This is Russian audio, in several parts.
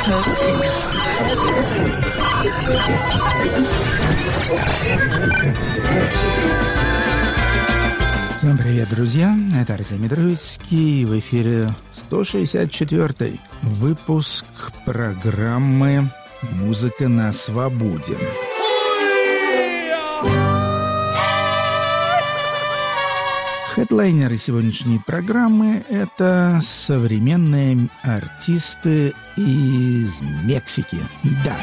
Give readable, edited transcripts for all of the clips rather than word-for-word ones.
Всем привет, друзья! Это Артемий Троицкий. В эфире 164-й выпуск программы «Музыка на свободе». Хедлайнеры сегодняшней программы – это современные артисты из Мексики. Да.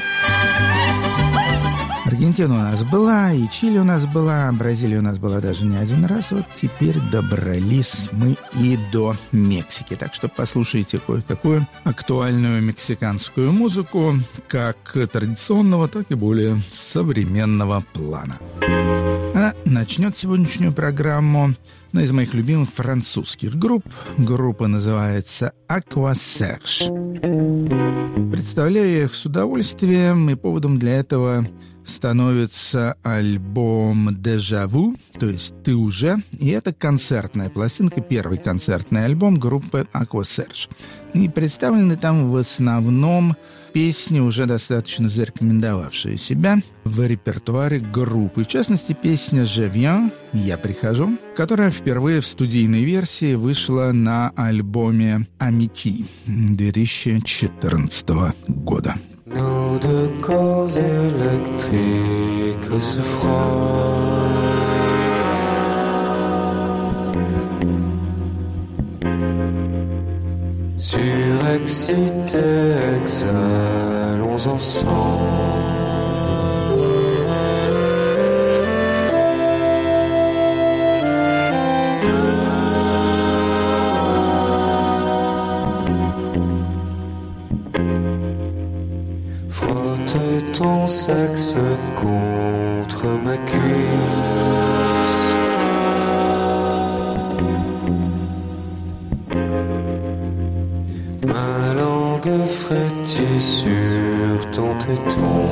Аргентина у нас была, и Чили у нас была, Бразилия у нас была даже не один раз. Вот теперь добрались мы и до Мексики. Так что послушайте кое-какую актуальную мексиканскую музыку, как традиционного, так и более современного плана. А начнет сегодняшнюю программу одна из моих любимых французских групп. Группа называется Aqua Serge. Представляю я их с удовольствием, и поводом для этого становится альбом «Déjà Vu», то есть «Ты уже». И это концертная пластинка, первый концертный альбом группы Aqua Serge. И представлены там в основном песни, уже достаточно зарекомендовавшие себя в репертуаре группы. В частности, песня «Je viens», «Я прихожу», которая впервые в студийной версии вышла на альбоме «Amity» 2014 года. Nos deux corps électriques se frottent. Surexcités, exhalons ensemble. Ton sexe contre ma cuisse. Ma langue frétille sur ton téton.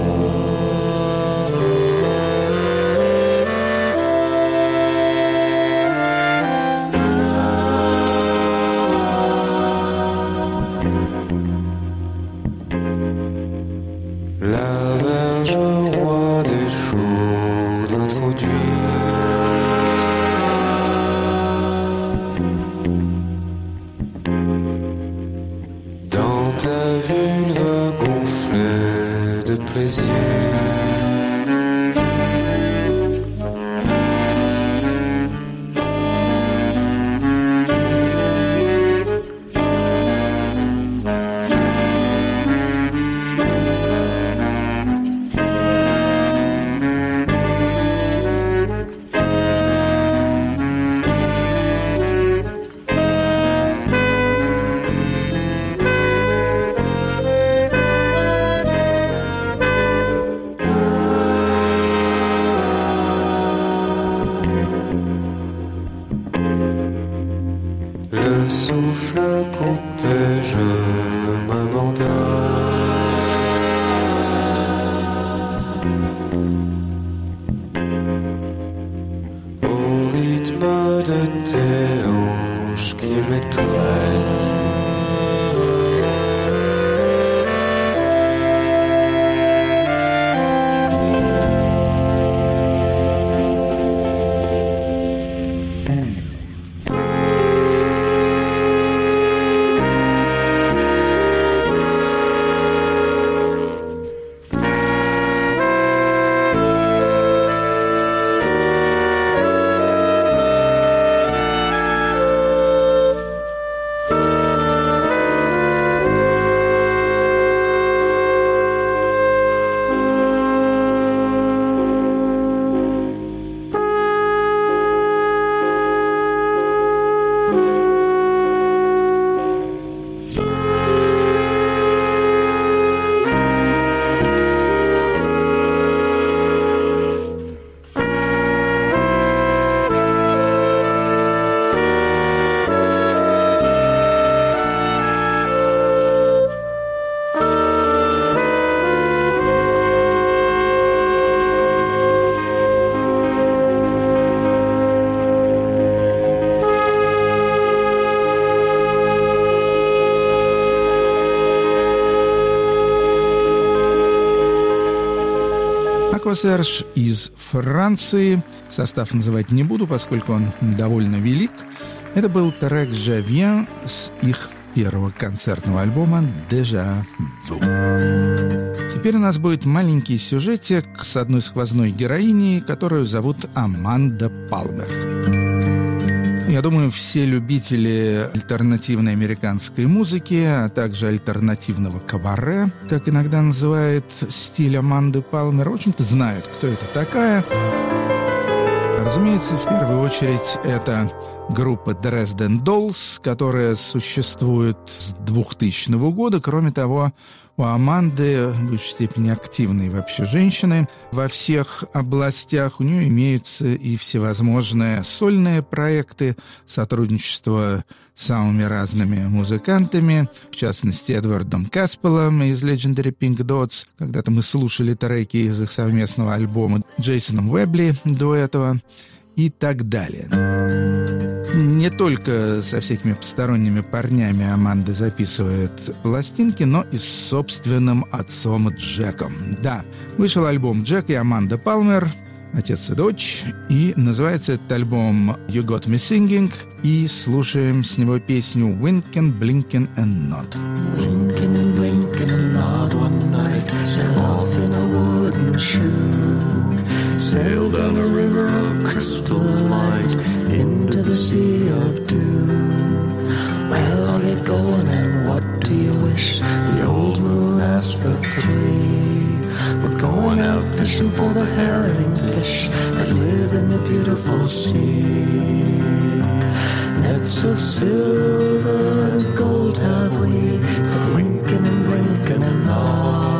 Экосерж из Франции. Состав называть не буду, поскольку он довольно велик. Это был трек «Je viens» с их первого концертного альбома «Déjà vu». Теперь у нас будет маленький сюжетик с одной сквозной героиней, которую зовут Аманда Палмер. Я думаю, все любители альтернативной американской музыки, а также альтернативного кабаре, как иногда называют стиль Аманды Палмер, в общем-то знают, кто это такая. Разумеется, в первую очередь это группа Dresden Dolls, которая существует с 2000 года. Кроме того, у Аманды в высшей степени активные вообще женщины во всех областях. У нее имеются и всевозможные сольные проекты, сотрудничество с самыми разными музыкантами, в частности, Эдвардом Каспелом из Legendary Pink Dots. Когда-то мы слушали треки из их совместного альбома, Джейсоном Уэбли до этого и так далее. Не только со всякими посторонними парнями Аманда записывает пластинки, но и с собственным отцом Джеком. Да, вышел альбом «Джек и Аманда Палмер», отец и дочь, и называется этот альбом «You Got Me Singing», и слушаем с него песню «Winkin', Blinkin' and Nod». Winkin' and blinkin' and nod one night, sail off in a wooden shoe. Sail down a river of crystal light into the sea of dew. Well, I'll get going, and what do you wish? The old moon asked the three. We're going out fishing for the herring fish that live in the beautiful sea. Nets of silver and gold have we, said winkin' and blinkin' and nod.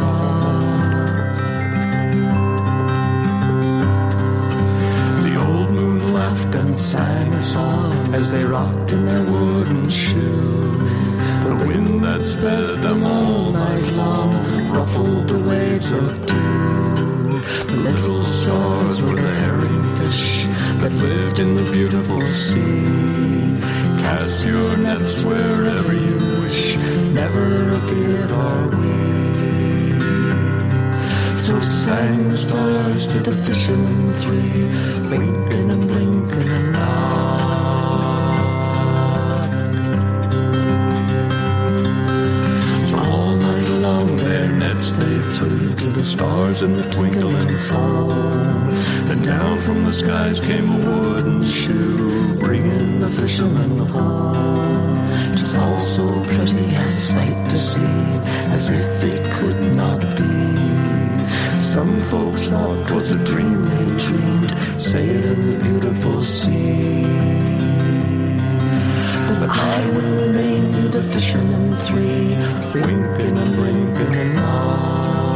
And sang a song as they rocked in their wooden shoe. The wind that sped them all night long ruffled the waves of dew. The little stars were the herring fish that lived in the beautiful sea. Cast your nets wherever you wish, never afeard are we. So sang the stars to the fishermen three, winkin' and blinkin' and nod. So all night long their nets they threw to the stars in the twinkling foam. Then down from the skies came a wooden shoe, bringing the fishermen home. 'Twas all so pretty a sight to see, as if it could not be. Some folks thought 'twas a dream they dreamed, sailing the beautiful sea. But I will name you the fishermen three, winkin' and blinkin' and nod.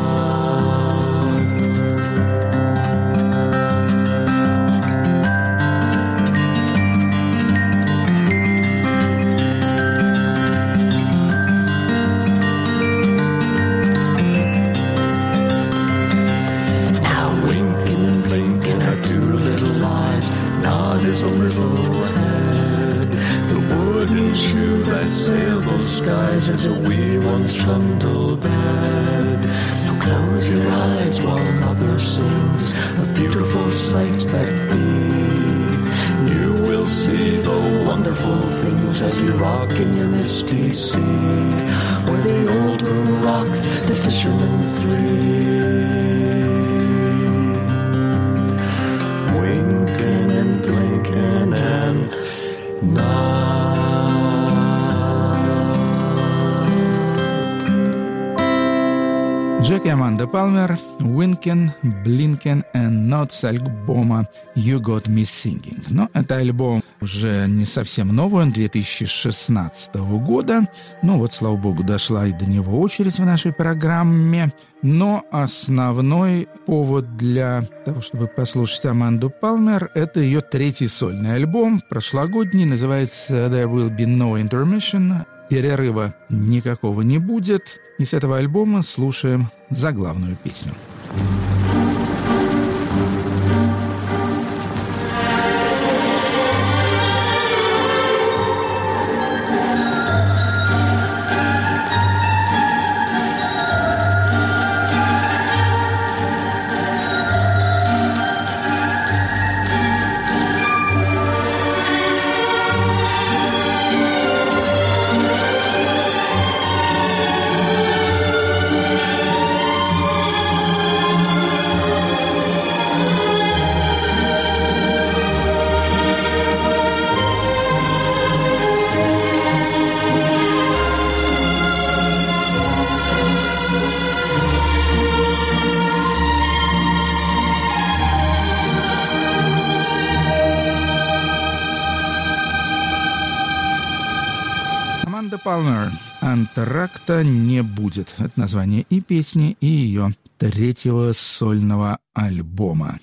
A little ahead, the wooden shoe that sailed the skies as a wee one's trundle bed. So close your eyes while mother sings of beautiful sights that be. You will see the wonderful things as you rock in your misty sea, where the old moon rocked the fishermen three. Джек и Аманда Палмер, «Winkin', Blinkin' and Nod» с альбома «You Got Me Singing». Но это альбом уже не совсем новый, он 2016 года. Ну вот, слава богу, дошла и до него очередь в нашей программе. Но основной повод для того, чтобы послушать Аманду Палмер, это ее третий сольный альбом, прошлогодний, называется «There Will Be No Intermission». Перерыва никакого не будет. И с этого альбома слушаем заглавную песню. Palmer. «Антракта не будет». Это название и песни, и ее третьего сольного альбома.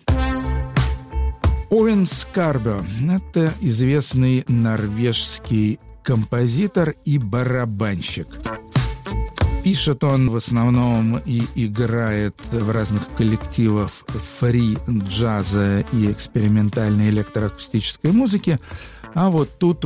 Овен Скарбо – это известный норвежский композитор и барабанщик. Пишет он в основном и играет в разных коллективах фри-джаза и экспериментальной электроакустической музыки. А вот тут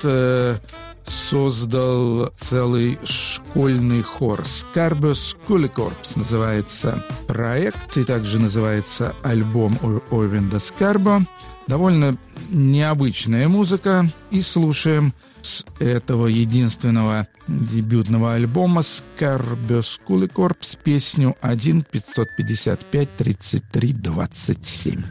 создал целый школьный хор. «Скарбо Скуликорпс» называется проект, и также называется альбом Ойвинда Скарбо. Довольно необычная музыка, и слушаем с этого единственного дебютного альбома «Скарбо Скуликорпс» песню 1-555-33-27.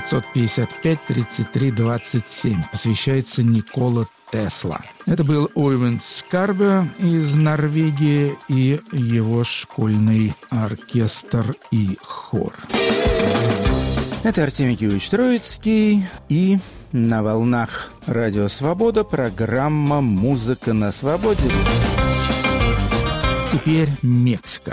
955-3327, посвящается Никола Тесла. Это был Ойвинд Скарбе из Норвегии и его школьный оркестр и хор. Это Артемий Киевич Троицкий, и на волнах Радио Свобода программа «Музыка на свободе». Теперь Мексика.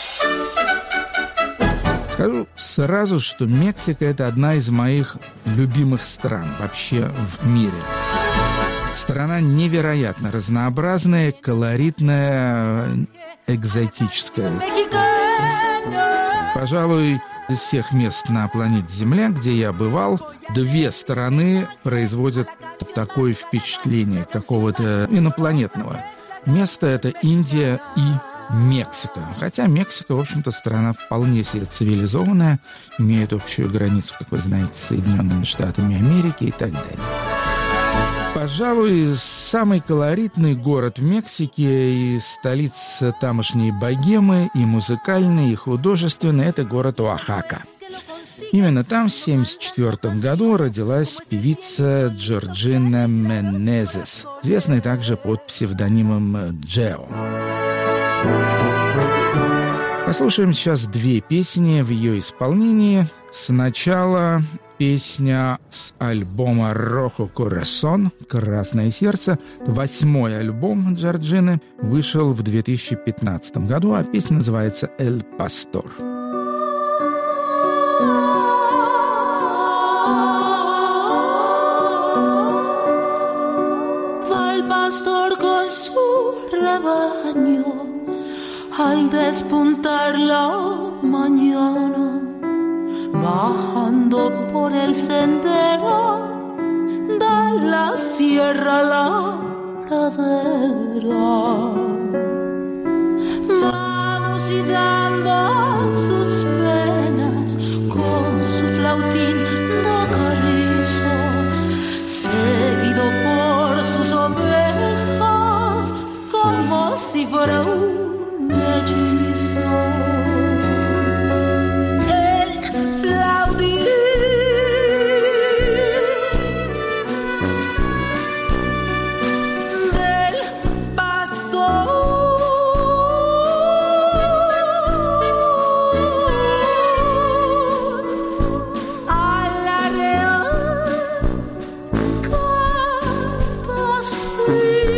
Скажу сразу, что Мексика – это одна из моих любимых стран вообще в мире. Страна невероятно разнообразная, колоритная, экзотическая. Пожалуй, из всех мест на планете Земля, где я бывал, две страны производят такое впечатление какого-то инопланетного места. Это Индия и Мексика. Хотя Мексика, в общем-то, страна вполне себе цивилизованная, имеет общую границу, как вы знаете, с Соединенными Штатами Америки и так далее. Пожалуй, самый колоритный город в Мексике и столица тамошней богемы, и музыкальной, и художественной – это город Оахака. Именно там в 1974 году родилась певица Джорджина Менезес, известная также под псевдонимом Джео. Послушаем сейчас две песни в ее исполнении. Сначала песня с альбома «Рохо Корасон» «Красное сердце». 8-й альбом Джорджины вышел в 2015 году, а песня называется «Эль Пастор». Al despuntar la mañana, bajando por el sendero de la sierra a la pradera, vamos y dando sus penas con su flautín de carrizo, seguido por sus ovejas como si fuera un hechizo. El flautín del pastor a la real canta así.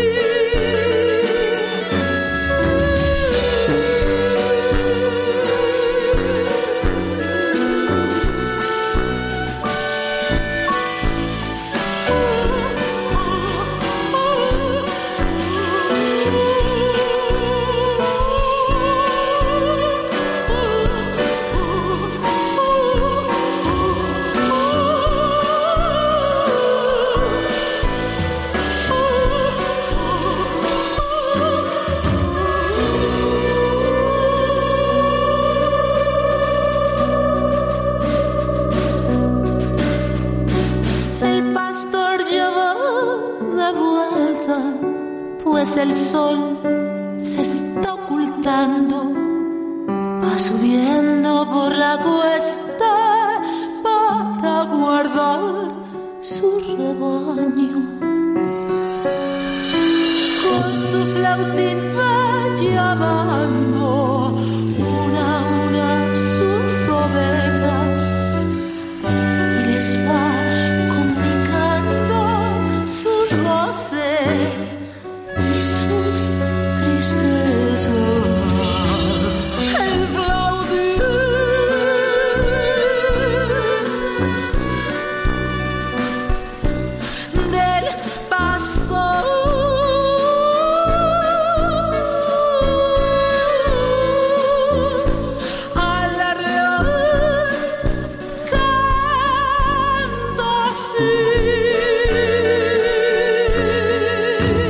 Pues el sol se está ocultando, va subiendo por la cuesta para guardar su rebaño. Con su flautín va llamando una a una sus ovejas y les va comunicando sus voces y sus tristezas. El flautín del pastor a la real canta así.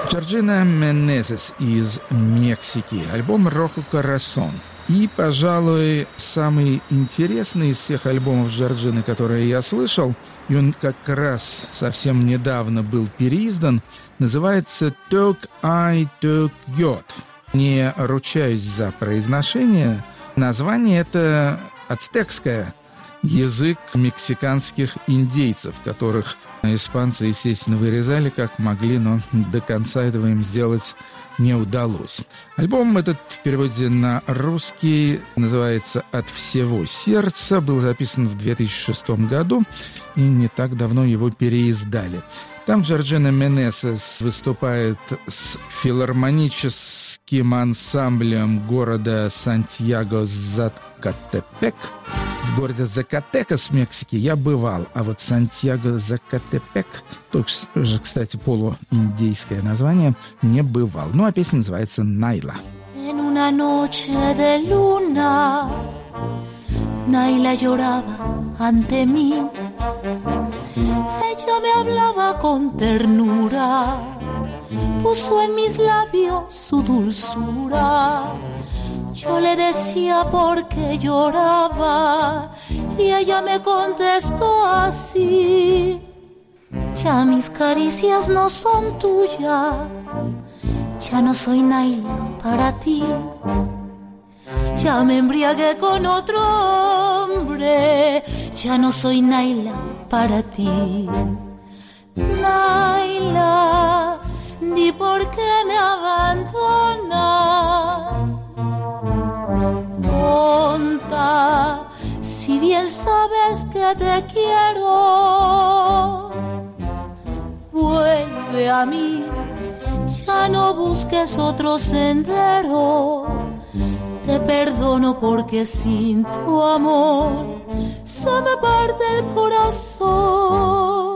Джорджина Менезес из Мексики. Альбом «Рохо Корасон». И, пожалуй, самый интересный из всех альбомов Джорджины, которые я слышал, и он как раз совсем недавно был переиздан, называется «Ток Ай Ток Йод». Не ручаюсь за произношение. Название это ацтекское, язык мексиканских индейцев, которых испанцы, естественно, вырезали как могли, но до конца этого им сделать не удалось. Альбом этот в переводе на русский называется «От всего сердца», был записан в 2006 году, и не так давно его переиздали. Там Джорджина Менезес выступает с филармоническим ансамблем города Сантьяго-Закатепек. В городе Закатекас в Мексике я бывал, а вот Сантьяго-Закатепек, тоже, кстати, полуиндейское название, не бывал. Ну, а песня называется «Найла». En una noche de luna, Naila lloraba ante mí. Ella me hablaba con ternura, puso en mis labios su dulzura. Yo le decía por qué lloraba y ella me contestó así: ya mis caricias no son tuyas, ya no soy Naila para ti. Ya me embriagué con otro hombre, ya no soy Naila para ti. Naila, di por qué me abandonas. Tonta, si bien sabes que te quiero, vuelve a mí, ya no busques otro sendero. Te perdono porque sin tu amor se me parte el corazón.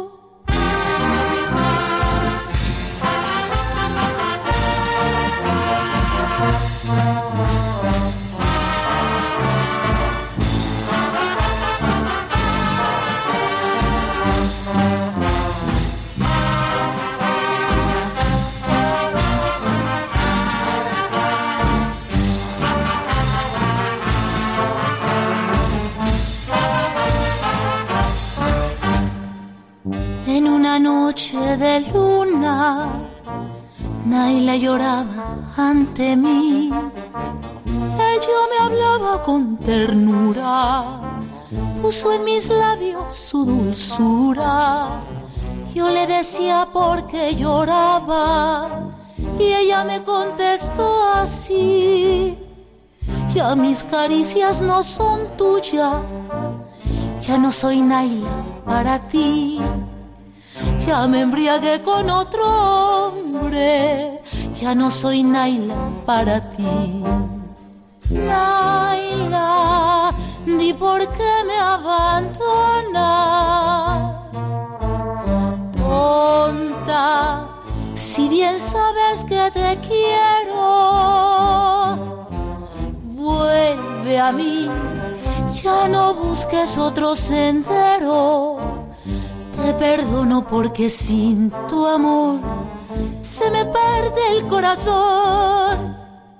En una noche de luna, Naila lloraba ante mí. Ella me hablaba con ternura, puso en mis labios su dulzura. Yo le decía por qué lloraba y ella me contestó así: ya mis caricias no son tuyas, ya no soy Naila para ti. Ya me embriagué con otro hombre, ya no soy Naila para ti. Naila, di por qué me abandonas. Tonta, si bien sabes que te quiero, vuelve a mí, ya no busques otro sendero. Te perdono porque sin tu amor se me parte el corazón.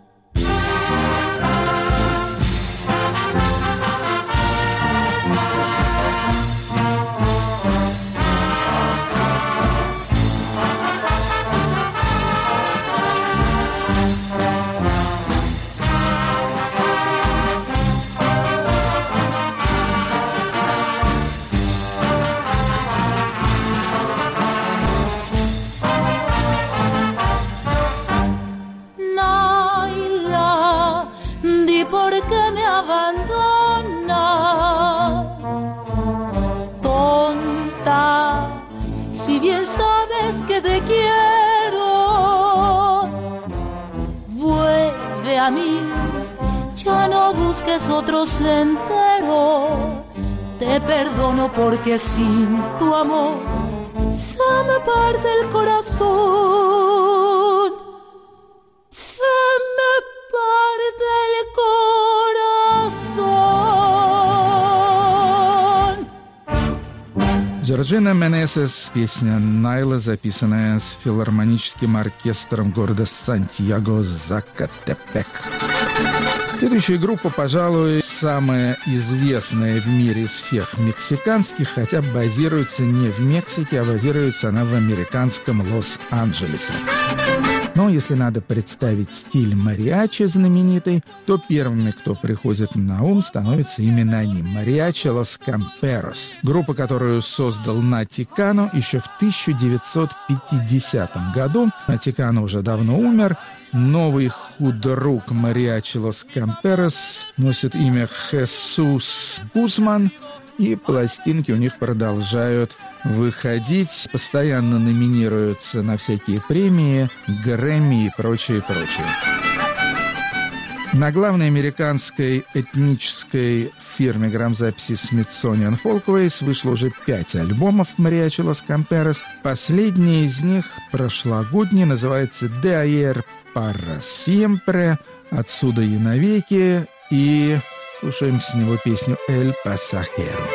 Que te quiero, vuelve a mí, ya no busques otro sendero. Te perdono porque sin tu amor se me parte el corazón, se me parte el corazón. Джорджина Менесес, песня «Найла», записанная с филармоническим оркестром города Сантьяго Закатепек. Следующая группа, пожалуй, самая известная в мире из всех мексиканских, хотя базируется не в Мексике, а базируется она в американском Лос-Анджелесе. Но если надо представить стиль мариачи знаменитый, то первыми, кто приходит на ум, становятся именно они. Мариачи Лос Камперос. Группа, которую создал Нати Кано еще в 1950 году. Нати Кано уже давно умер. Новый худрук Мариачи Лос Камперос носит имя Хесус Гузман. И пластинки у них продолжают выходить, постоянно номинируются на всякие премии, Грэмми и прочее, прочее. На главной американской этнической фирме грамзаписи Smithsonian Folkways вышло уже 5 альбомов Мариачи Лос Камперос. Последний из них, прошлогодний, называется «De ayer para siempre», «Отсюда и навеки», и слушаем с него песню «El Pasajero».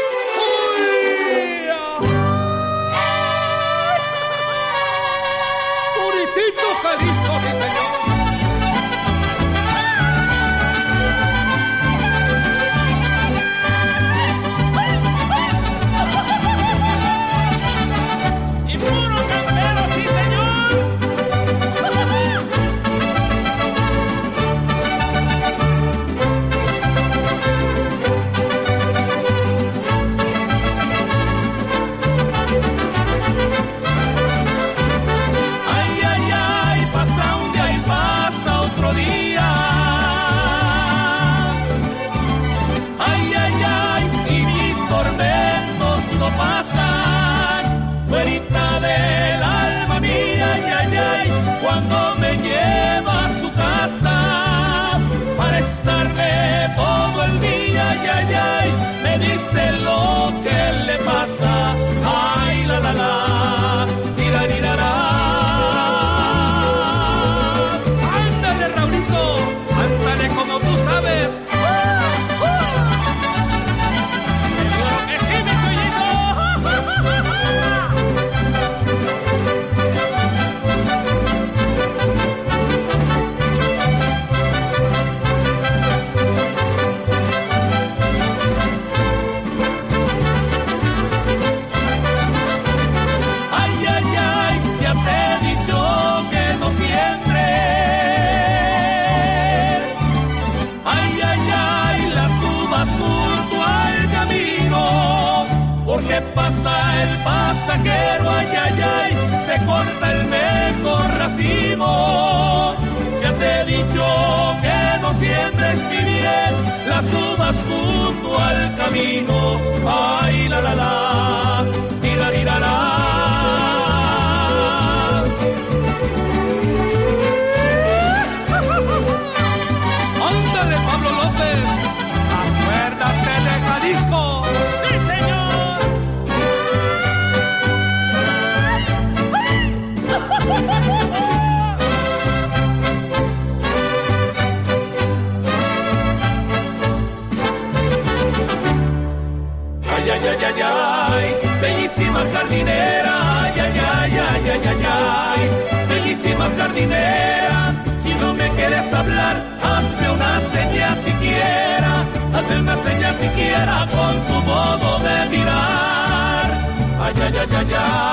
Cuando me lleva a su casa para estarle todo el día, ay, ay, ay, me dice lo que le pasa, ay, la, la, la, tira, tira, la. Ándale, Raulito, ándale como tú sabes. Seguro que sí, mi chuyito. Porque pasa el pasajero, ay, ay, ay, se corta el mejor racimo. Ya te he dicho que no siembres mi bien las uvas junto al camino, ay, la, la, la, tira, tira, la. Ándale, Pablo López, acuérdate de Jalisco. ¡Sí, señor! Ay, ay, ay, ay, ay, bellísima jardinera, ay, ay, ay, ay, ay, ay, ay, bellísima jardinera, si no me quieres hablar, hazme una señal siquiera, hazme una señal siquiera con tu modo de mirar, ay, ay, ay, ay,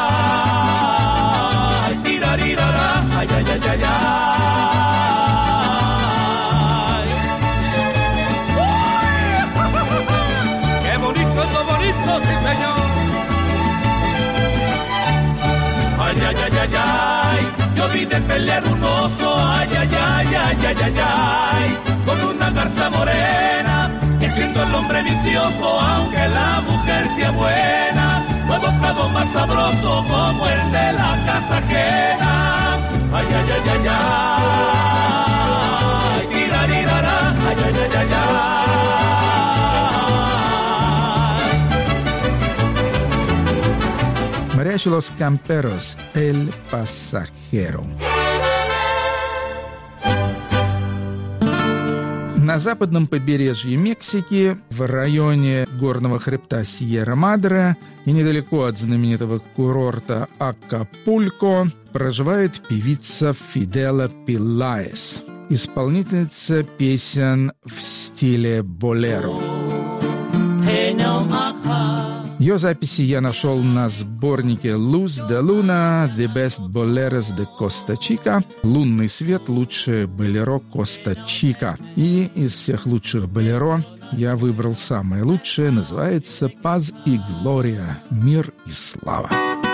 ay, tirarirara, ay, ay, ay, ay, ay. ¡Qué bonito es lo bonito, sí, señor! Ay, ay, ay, ay, ay, yo vi de pelear un oso, ay, ay, ay, ay, ay, ay, ay, con una garza morena, que siendo el hombre vicioso, aunque la mujer sea buena, no he buscado más sabroso como el de la casa ajena. Ay, ay, ay, ay, ay, tirarirara, ay, ay, ay, ay, ay. Mariachi Los Camperos, El Pasajero. На западном побережье Мексики, в районе горного хребта Сьерра-Мадре и недалеко от знаменитого курорта Акапулько, проживает певица Фидела Пелаес, исполнительница песен в стиле болеро. Ее записи я нашел на сборнике «Luz de Luna, The Best Boleros de Costa Chica», «Лунный свет, лучшее болеро Коста-Чика». И из всех лучших болеро я выбрал самое лучшее, называется «Paz y Gloria», «Мир и слава».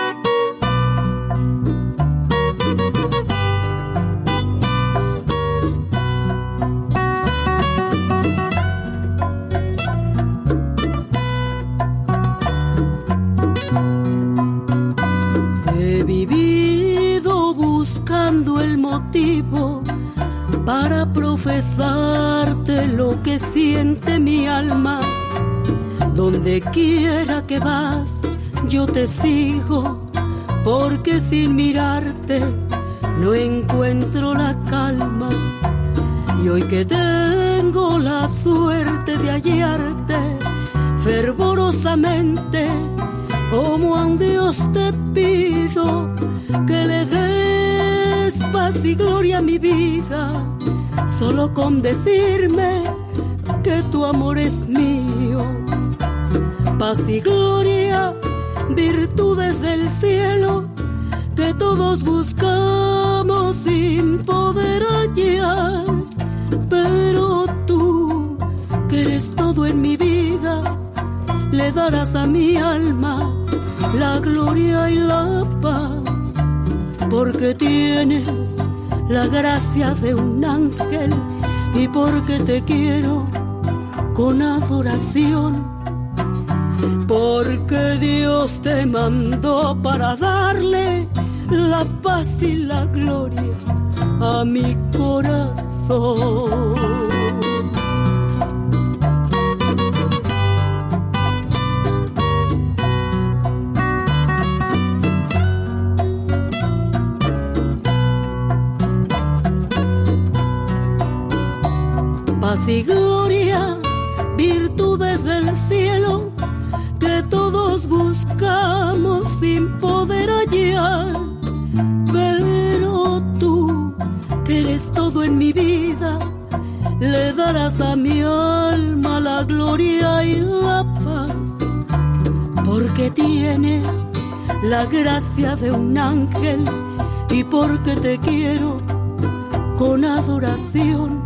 Para profesarte lo que siente mi alma. Donde quiera que vas, yo te sigo, porque sin mirarte no encuentro la calma. Y hoy que tengo la suerte de hallarte fervorosamente, como a un Dios te pido que le des paz y gloria a mi vida, solo con decirme que tu amor es mío. Paz y gloria, virtudes del cielo, que todos buscamos sin poder hallar. Pero tú, que eres todo en mi vida, le darás a mi alma la gloria y la paz, porque tienes la gracia de un ángel y porque te quiero con adoración, porque Dios te mandó para darle la paz y la gloria a mi corazón. Paz y gloria, virtudes del cielo, que todos buscamos sin poder hallar. Pero tú, que eres todo en mi vida, le darás a mi alma la gloria y la paz, porque tienes la gracia de un ángel y porque te quiero con adoración.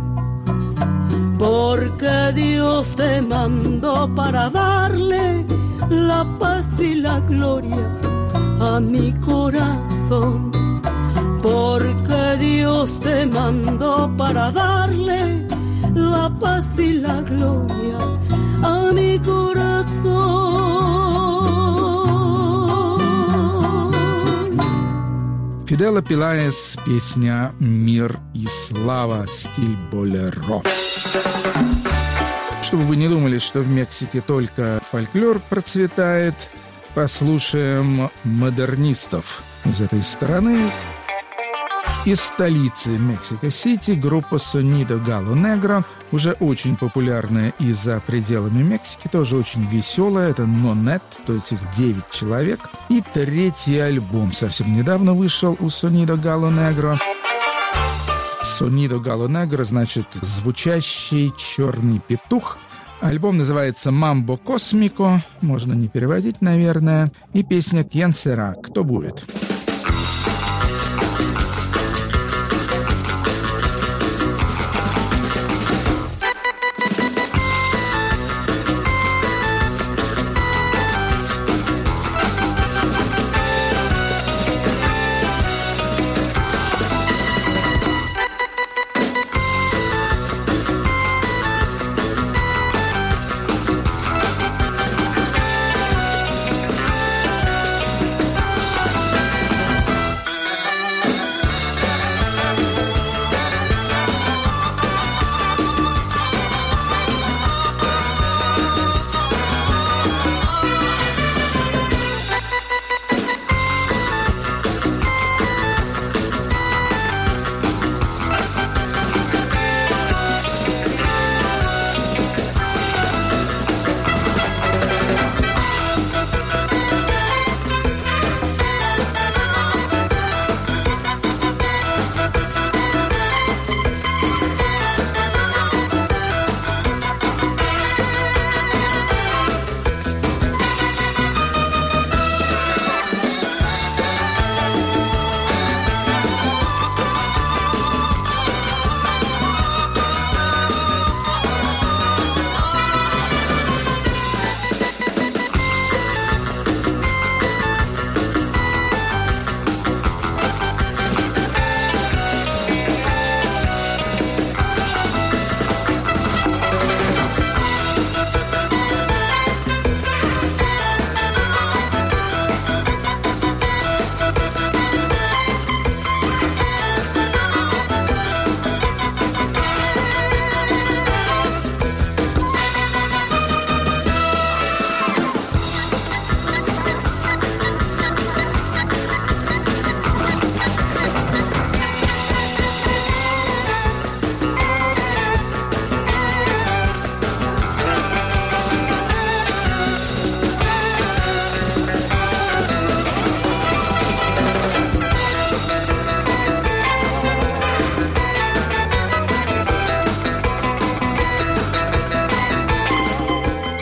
Porque Dios te mandó para darle la paz y la gloria a mi corazón. Porque Dios te mandó para darle la paz y la gloria a mi corazón. Фидела Пелаес, песня «Мир и слава», стиль болеро. Чтобы вы не думали, что в Мексике только фольклор процветает, послушаем модернистов из этой страны. Из столицы Мексико-Сити группа Sonido Galo Negro, уже очень популярная и за пределами Мексики, тоже очень веселая. Это Нонет, то есть их 9 человек. И третий альбом совсем недавно вышел у Sonido Galo Negro. Sonido Galo Negro значит «звучащий черный петух». Альбом называется «Мамбо Космико», можно не переводить, наверное. И песня «Quién será?» «Кто будет?».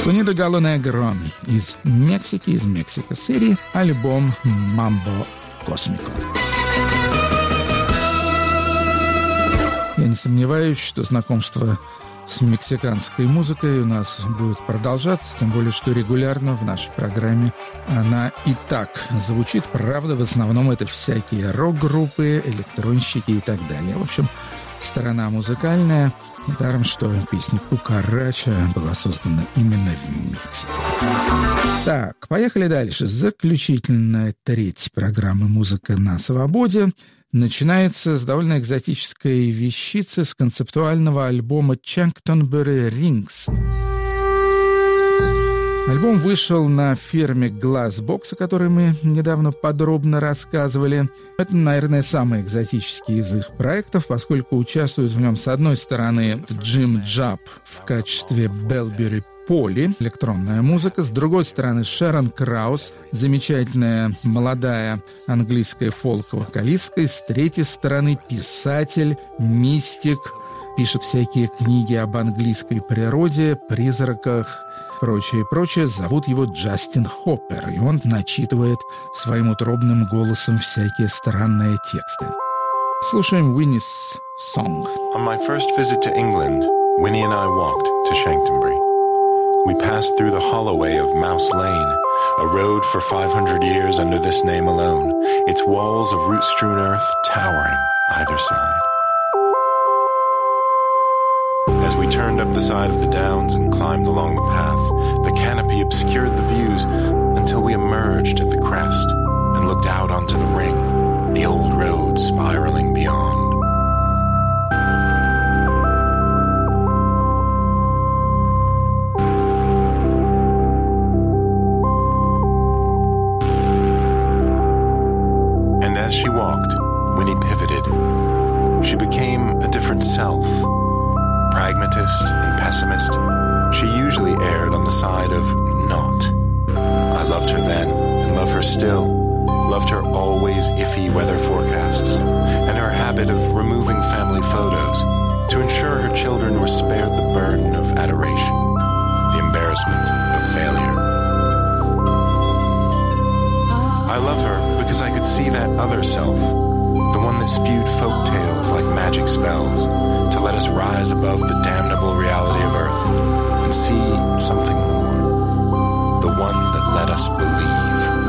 Sonido Galo Negro из Мексика-Сити, альбом «Мамбо Космико». Я не сомневаюсь, что знакомство с мексиканской музыкой у нас будет продолжаться, тем более, что регулярно в нашей программе она и так звучит. Правда, в основном это всякие рок-группы, электронщики и так далее. В общем, сторона музыкальная. Даром, что песня «Кукарача» была создана именно в Мексике. Так, поехали дальше. Заключительная треть программы «Музыка на свободе» начинается с довольно экзотической вещицы с концептуального альбома «Chanctonbury Rings». Альбом вышел на фирме Glassbox, о которой мы недавно подробно рассказывали. Это, наверное, самый экзотический из их проектов, поскольку участвует в нем, с одной стороны, Джим Джаб в качестве Белбери Поли, электронная музыка, с другой стороны, Шерон Краус, замечательная молодая английская фолк-вокалистка, и с третьей стороны, писатель, мистик, пишет всякие книги об английской природе, призраках, прочее. Зовут его Джастин Хоппер, и он начитывает своим утробным голосом всякие странные тексты. Слушаем Winnie's Song. On my first visit to England, Winnie and I walked to Chanctonbury. We passed through the holloway of Mouse Lane, a road for 500 years under this name alone, its walls of root-strewn earth towering either side. As we turned up the side of the downs and climbed along the path, the canopy obscured the views until we emerged at the crest and looked out onto the ring, the old road spiraling beyond. And as she walked, Winnie pivoted. She became a different self. Pragmatist and pessimist, she usually erred on the side of not. I loved her then and love her still. Loved her always iffy weather forecasts and her habit of removing family photos to ensure her children were spared the burden of adoration, the embarrassment of failure. I love her because I could see that other self, the one that spewed folk tales like magic spells to let us rise above the damnable reality of earth and see something more, the one that let us believe.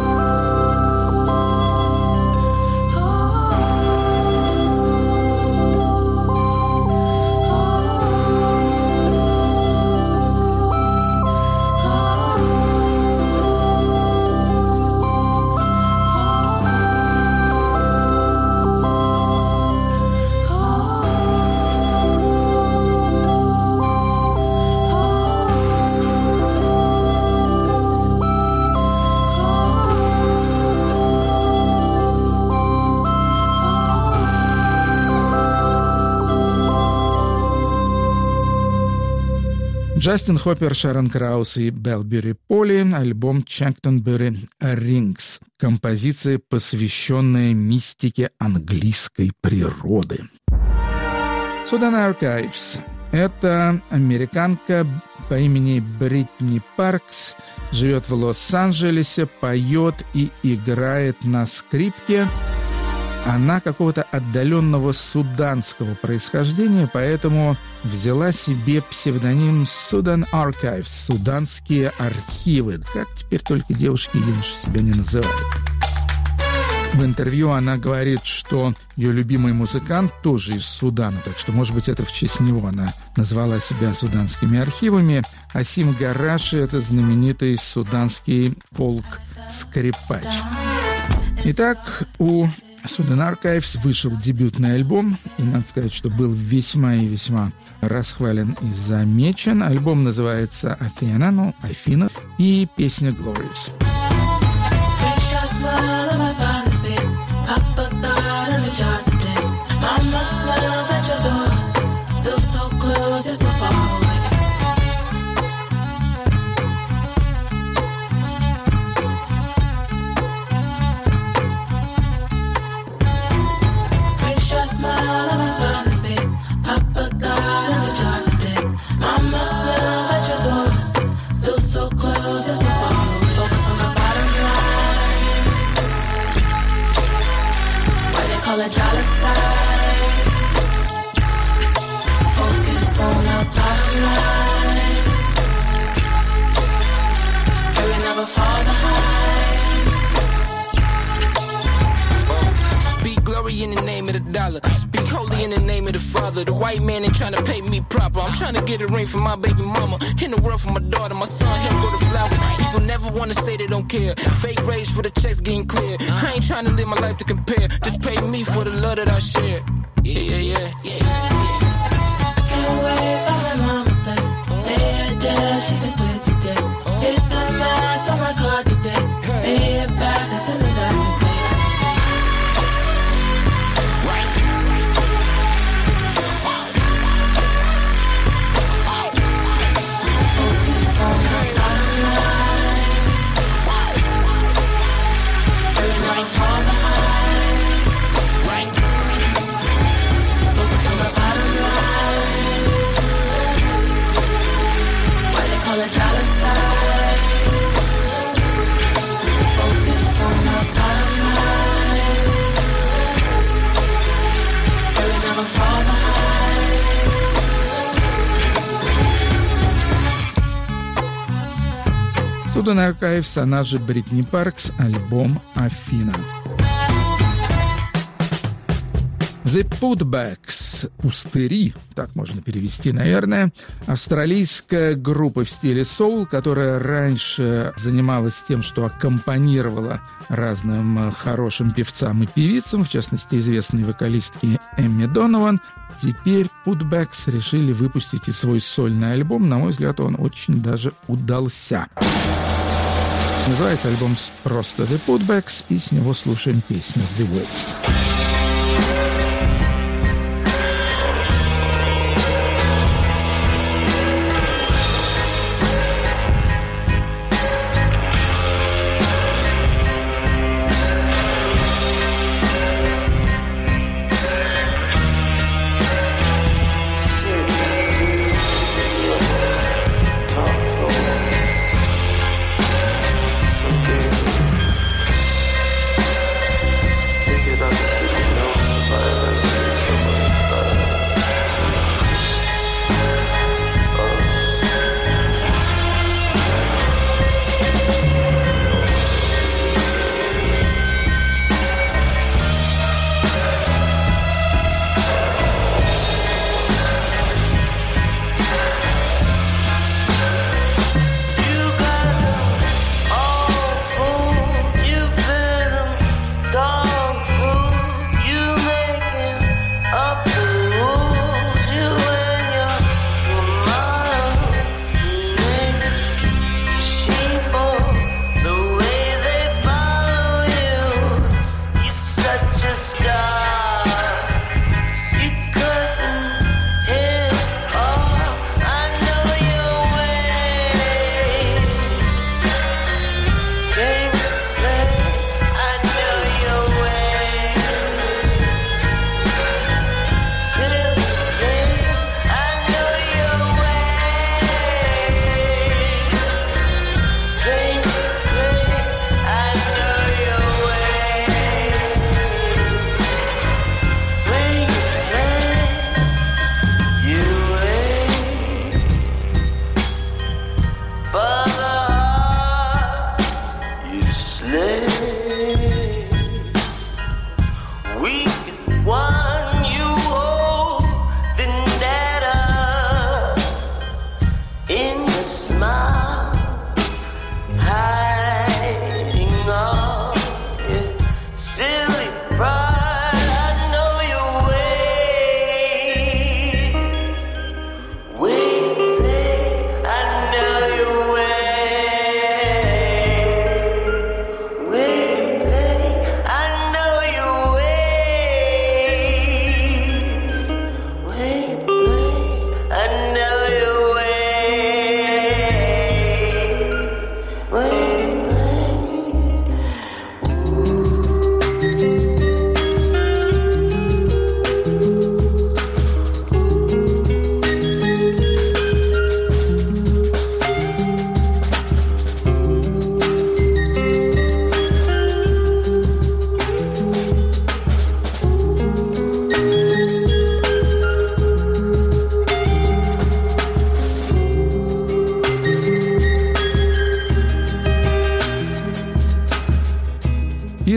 Джастин Хоппер, Шерон Краус и Белбери Поли, альбом «Chanctonbury Rings», композиция, посвященная мистике английской природы. Sudan Archives — это американка по имени Бритни Паркс, живет в Лос-Анджелесе, поет и играет на скрипке. Она какого-то отдаленного суданского происхождения, поэтому взяла себе псевдоним Sudan Archives, суданские архивы. Как теперь только девушки и юноши себя не называют. В интервью она говорит, что ее любимый музыкант тоже из Судана, так что, может быть, это в честь него она назвала себя суданскими архивами. Асим Гараши — это знаменитый суданский фолк-скрипач. Итак, у Sudan Archives вышел дебютный альбом, и надо сказать, что был весьма и весьма расхвален и замечен. Альбом называется «Athena», Афина, и песня «Glorious». Mama smells like your soul. Feels call it dollar sign. Focus on the bottom line. Girl, you never fall behind. Speak glory in the name of the dollar. Speak holy in the name of the Father. The white man ain't trying to pay me proper. I'm trying to get a ring for my baby mama. In the world for my daughter, my son, him go to flowers. People never want to say they don't care. Fake rage for the checks getting clear. I ain't trying to live my life to compare. Just pay me for the love that I share. Yeah. Can't wait for my mama place. Pay her debt, she can quit today. Hit the max on my card today. Pay it back as soon as I can pay. Суден Archives, она же Бритни Паркс, альбом «Афина». The Putbacks, пустыри, так можно перевести, наверное, австралийская группа в стиле соул, которая раньше занималась тем, что аккомпанировала разным хорошим певцам и певицам, в частности, известной вокалистке Эмми Донован. Теперь Putbacks решили выпустить и свой сольный альбом. На мой взгляд, он очень даже удался. Называется альбом просто The Putbacks, и с него слушаем песню The Waves.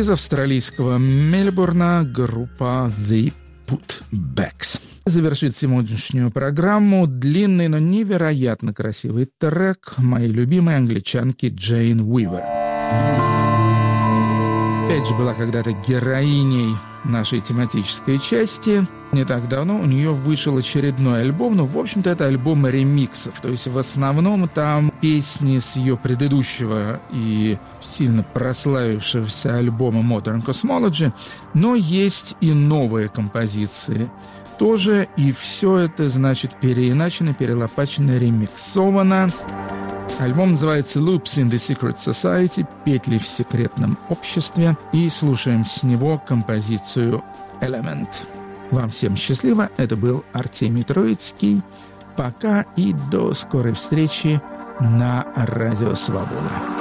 Из австралийского Мельбурна группа The Putbacks. Завершит сегодняшнюю программу длинный, но невероятно красивый трек моей любимой англичанки Джейн Уивер. Пейдж была когда-то героиней нашей тематической части. Не так давно у нее вышел очередной альбом, но, в общем-то, это альбом ремиксов. То есть, в основном, там песни с ее предыдущего и сильно прославившегося альбома Modern Cosmology, но есть и новые композиции тоже, и все это, значит, переиначено, перелопачено, ремиксовано. Альбом называется Loops in the Secret Society, петли в секретном обществе, и слушаем с него композицию Element. Вам всем счастливо, это был Артемий Троицкий. Пока и до скорой встречи на Радио Свобода.